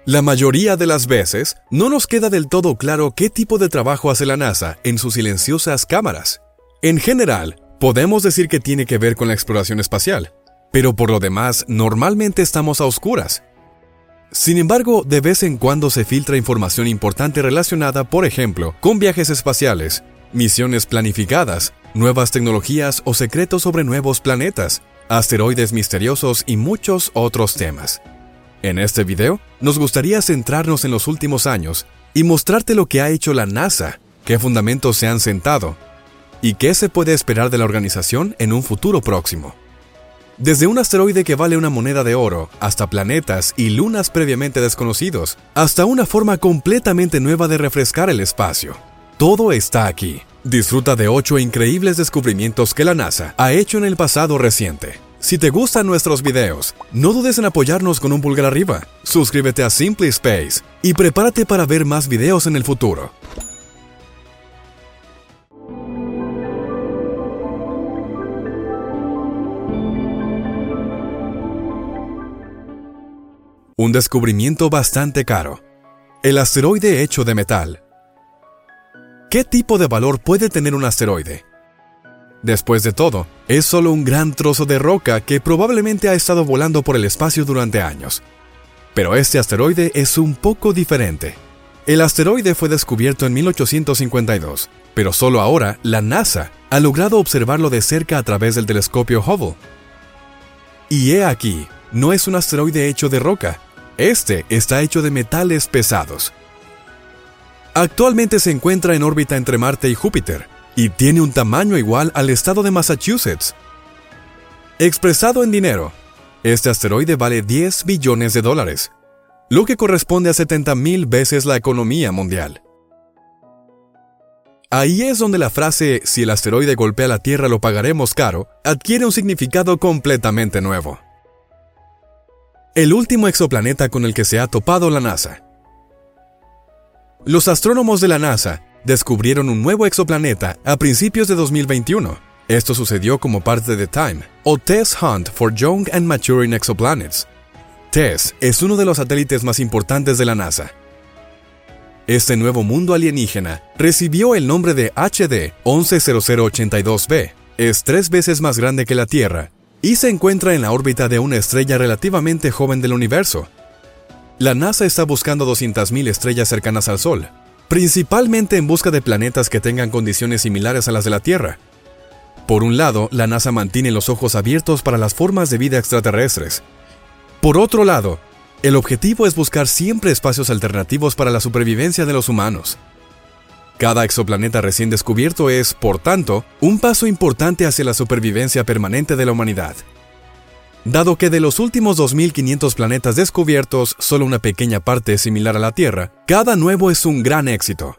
La mayoría de las veces, no nos queda del todo claro qué tipo de trabajo hace la NASA en sus silenciosas cámaras. En general, podemos decir que tiene que ver con la exploración espacial, pero por lo demás, normalmente estamos a oscuras. Sin embargo, de vez en cuando se filtra información importante relacionada, por ejemplo, con viajes espaciales, misiones planificadas, nuevas tecnologías o secretos sobre nuevos planetas, asteroides misteriosos y muchos otros temas. En este video, nos gustaría centrarnos en los últimos años y mostrarte lo que ha hecho la NASA, qué fundamentos se han sentado y qué se puede esperar de la organización en un futuro próximo. Desde un asteroide que vale una moneda de oro, hasta planetas y lunas previamente desconocidos, hasta una forma completamente nueva de refrescar el espacio. Todo está aquí. Disfruta de 8 increíbles descubrimientos que la NASA ha hecho en el pasado reciente. Si te gustan nuestros videos, no dudes en apoyarnos con un pulgar arriba, suscríbete a Simply Space y prepárate para ver más videos en el futuro. Un descubrimiento bastante caro. El asteroide hecho de metal. ¿Qué tipo de valor puede tener un asteroide? Después de todo, es solo un gran trozo de roca que probablemente ha estado volando por el espacio durante años. Pero este asteroide es un poco diferente. El asteroide fue descubierto en 1852, pero solo ahora la NASA ha logrado observarlo de cerca a través del telescopio Hubble. Y he aquí, no es un asteroide hecho de roca, este está hecho de metales pesados. Actualmente se encuentra en órbita entre Marte y Júpiter, y tiene un tamaño igual al estado de Massachusetts. Expresado en dinero, este asteroide vale $10 billones, lo que corresponde a 70,000 veces la economía mundial. Ahí es donde la frase "si el asteroide golpea la Tierra lo pagaremos caro" adquiere un significado completamente nuevo. El último exoplaneta con el que se ha topado la NASA. Los astrónomos de la NASA descubrieron un nuevo exoplaneta a principios de 2021. Esto sucedió como parte de TIME, o Test Hunt for Young and Maturing Exoplanets. TESS es uno de los satélites más importantes de la NASA. Este nuevo mundo alienígena recibió el nombre de HD 110082b. Es 3 veces más grande que la Tierra y se encuentra en la órbita de una estrella relativamente joven del universo. La NASA está buscando 200,000 estrellas cercanas al Sol, principalmente en busca de planetas que tengan condiciones similares a las de la Tierra. Por un lado, la NASA mantiene los ojos abiertos para las formas de vida extraterrestres. Por otro lado, el objetivo es buscar siempre espacios alternativos para la supervivencia de los humanos. Cada exoplaneta recién descubierto es, por tanto, un paso importante hacia la supervivencia permanente de la humanidad. Dado que de los últimos 2.500 planetas descubiertos, solo una pequeña parte es similar a la Tierra, cada nuevo es un gran éxito.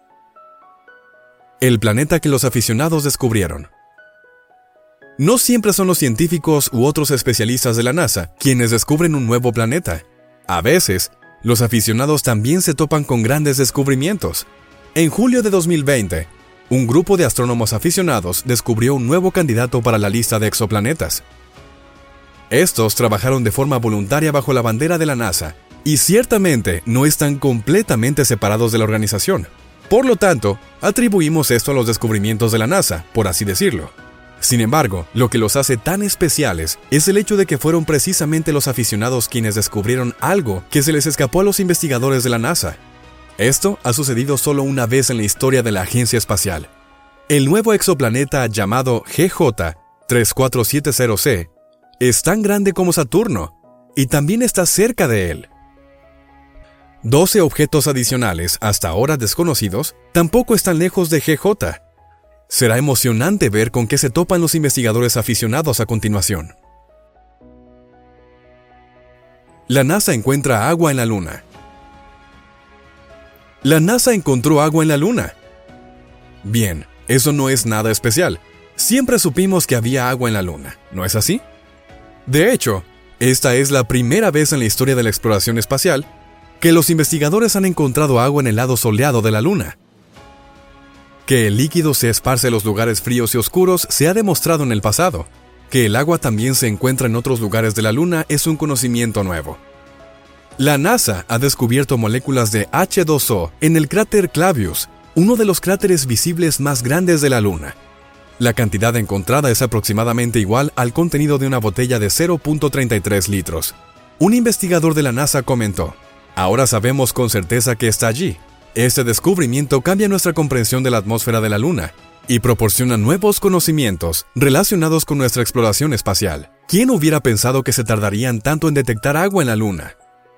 El planeta que los aficionados descubrieron. No siempre son los científicos u otros especialistas de la NASA quienes descubren un nuevo planeta. A veces, los aficionados también se topan con grandes descubrimientos. En julio de 2020, un grupo de astrónomos aficionados descubrió un nuevo candidato para la lista de exoplanetas. Estos trabajaron de forma voluntaria bajo la bandera de la NASA y ciertamente no están completamente separados de la organización. Por lo tanto, atribuimos esto a los descubrimientos de la NASA, por así decirlo. Sin embargo, lo que los hace tan especiales es el hecho de que fueron precisamente los aficionados quienes descubrieron algo que se les escapó a los investigadores de la NASA. Esto ha sucedido solo una vez en la historia de la agencia espacial. El nuevo exoplaneta llamado GJ 3470c es tan grande como Saturno y también está cerca de él. 12 objetos adicionales, hasta ahora desconocidos, tampoco están lejos de GJ. Será emocionante ver con qué se topan los investigadores aficionados a continuación. La NASA encuentra agua en la Luna. La NASA encontró agua en la Luna. Bien, eso no es nada especial. Siempre supimos que había agua en la Luna, ¿no es así? De hecho, esta es la primera vez en la historia de la exploración espacial que los investigadores han encontrado agua en el lado soleado de la Luna. Que el líquido se esparce en los lugares fríos y oscuros se ha demostrado en el pasado. Que el agua también se encuentra en otros lugares de la Luna es un conocimiento nuevo. La NASA ha descubierto moléculas de H2O en el cráter Clavius, uno de los cráteres visibles más grandes de la Luna. La cantidad encontrada es aproximadamente igual al contenido de una botella de 0.33 litros. Un investigador de la NASA comentó: "Ahora sabemos con certeza que está allí. Este descubrimiento cambia nuestra comprensión de la atmósfera de la Luna y proporciona nuevos conocimientos relacionados con nuestra exploración espacial. ¿Quién hubiera pensado que se tardarían tanto en detectar agua en la Luna?".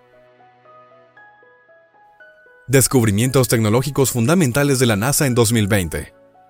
Descubrimientos tecnológicos fundamentales de la NASA en 2020.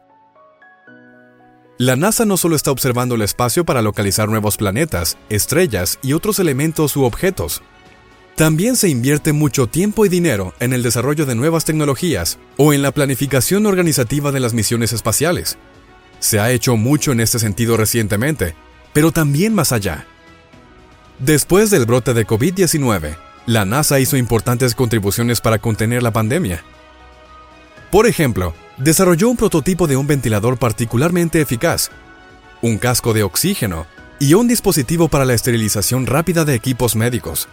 La NASA no solo está observando el espacio para localizar nuevos planetas, estrellas y otros elementos u objetos. También se invierte mucho tiempo y dinero en el desarrollo de nuevas tecnologías o en la planificación organizativa de las misiones espaciales. Se ha hecho mucho en este sentido recientemente, pero también más allá. Después del brote de COVID-19, la NASA hizo importantes contribuciones para contener la pandemia. Por ejemplo, desarrolló un prototipo de un ventilador particularmente eficaz, un casco de oxígeno y un dispositivo para la esterilización rápida de equipos médicos.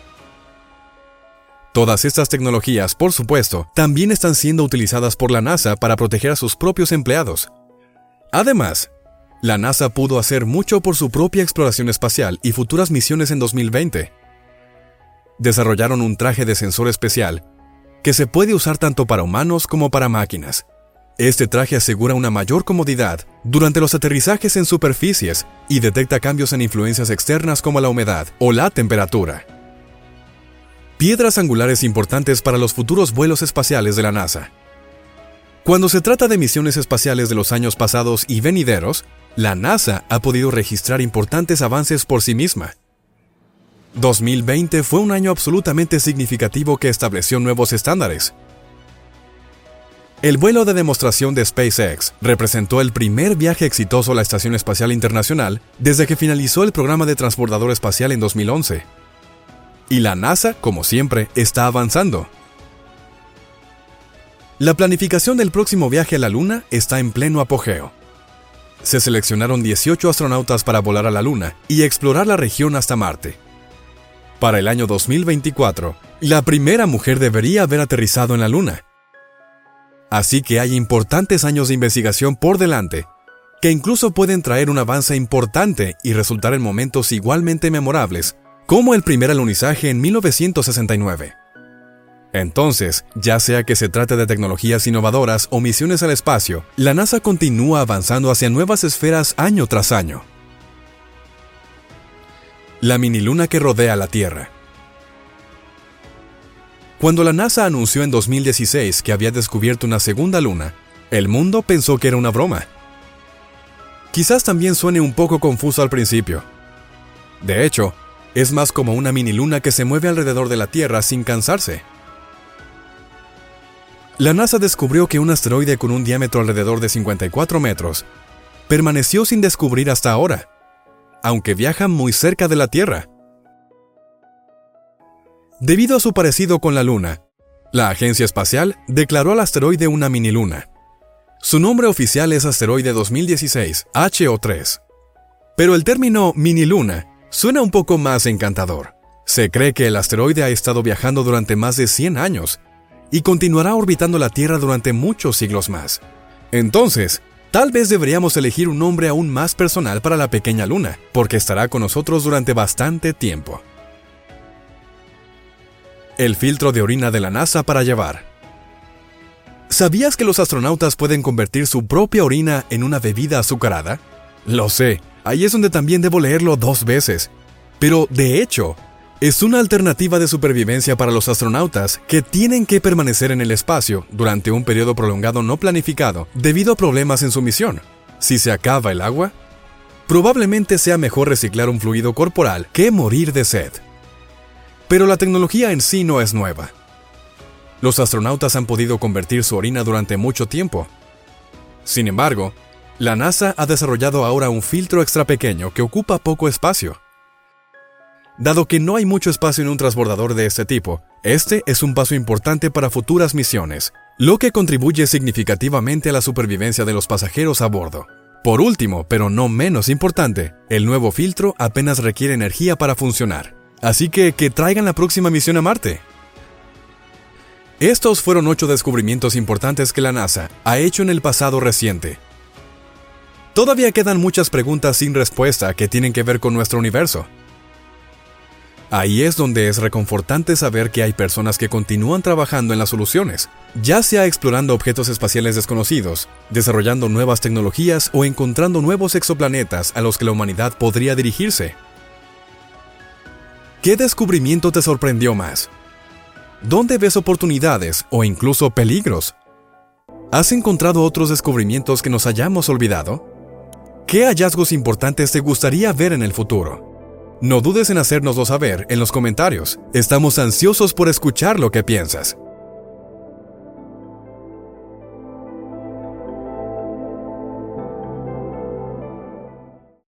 Todas estas tecnologías, por supuesto, también están siendo utilizadas por la NASA para proteger a sus propios empleados. Además, la NASA pudo hacer mucho por su propia exploración espacial y futuras misiones en 2020. Desarrollaron un traje de sensor especial que se puede usar tanto para humanos como para máquinas. Este traje asegura una mayor comodidad durante los aterrizajes en superficies y detecta cambios en influencias externas como la humedad o la temperatura. Piedras angulares importantes para los futuros vuelos espaciales de la NASA. Cuando se trata de misiones espaciales de los años pasados y venideros, la NASA ha podido registrar importantes avances por sí misma. 2020 fue un año absolutamente significativo que estableció nuevos estándares. El vuelo de demostración de SpaceX representó el primer viaje exitoso a la Estación Espacial Internacional desde que finalizó el programa de transbordador espacial en 2011. Y la NASA, como siempre, está avanzando. La planificación del próximo viaje a la Luna está en pleno apogeo. Se seleccionaron 18 astronautas para volar a la Luna y explorar la región hasta Marte. Para el año 2024, la primera mujer debería haber aterrizado en la Luna. Así que hay importantes años de investigación por delante, que incluso pueden traer un avance importante y resultar en momentos igualmente memorables, como el primer alunizaje en 1969. Entonces, ya sea que se trate de tecnologías innovadoras o misiones al espacio, la NASA continúa avanzando hacia nuevas esferas año tras año. La miniluna que rodea la Tierra. Cuando la NASA anunció en 2016 que había descubierto una segunda luna, el mundo pensó que era una broma. Quizás también suene un poco confuso al principio. De hecho, es más como una miniluna que se mueve alrededor de la Tierra sin cansarse. La NASA descubrió que un asteroide con un diámetro alrededor de 54 metros permaneció sin descubrir hasta ahora, aunque viaja muy cerca de la Tierra. Debido a su parecido con la Luna, la Agencia Espacial declaró al asteroide una miniluna. Su nombre oficial es Asteroide 2016 HO3. Pero el término miniluna suena un poco más encantador. Se cree que el asteroide ha estado viajando durante más de 100 años y continuará orbitando la Tierra durante muchos siglos más. Entonces, tal vez deberíamos elegir un nombre aún más personal para la pequeña luna, porque estará con nosotros durante bastante tiempo. El filtro de orina de la NASA para llevar. ¿Sabías que los astronautas pueden convertir su propia orina en una bebida azucarada? Lo sé, ahí es donde también debo leerlo 2 veces. Pero, de hecho, es una alternativa de supervivencia para los astronautas que tienen que permanecer en el espacio durante un periodo prolongado no planificado debido a problemas en su misión. Si se acaba el agua, probablemente sea mejor reciclar un fluido corporal que morir de sed. Pero la tecnología en sí no es nueva. Los astronautas han podido convertir su orina durante mucho tiempo. Sin embargo, la NASA ha desarrollado ahora un filtro extra pequeño que ocupa poco espacio. Dado que no hay mucho espacio en un transbordador de este tipo, este es un paso importante para futuras misiones, lo que contribuye significativamente a la supervivencia de los pasajeros a bordo. Por último, pero no menos importante, el nuevo filtro apenas requiere energía para funcionar. Así que traigan la próxima misión a Marte. Estos fueron 8 descubrimientos importantes que la NASA ha hecho en el pasado reciente. Todavía quedan muchas preguntas sin respuesta que tienen que ver con nuestro universo. Ahí es donde es reconfortante saber que hay personas que continúan trabajando en las soluciones, ya sea explorando objetos espaciales desconocidos, desarrollando nuevas tecnologías o encontrando nuevos exoplanetas a los que la humanidad podría dirigirse. ¿Qué descubrimiento te sorprendió más? ¿Dónde ves oportunidades o incluso peligros? ¿Has encontrado otros descubrimientos que nos hayamos olvidado? ¿Qué hallazgos importantes te gustaría ver en el futuro? No dudes en hacérnoslo saber en los comentarios. Estamos ansiosos por escuchar lo que piensas.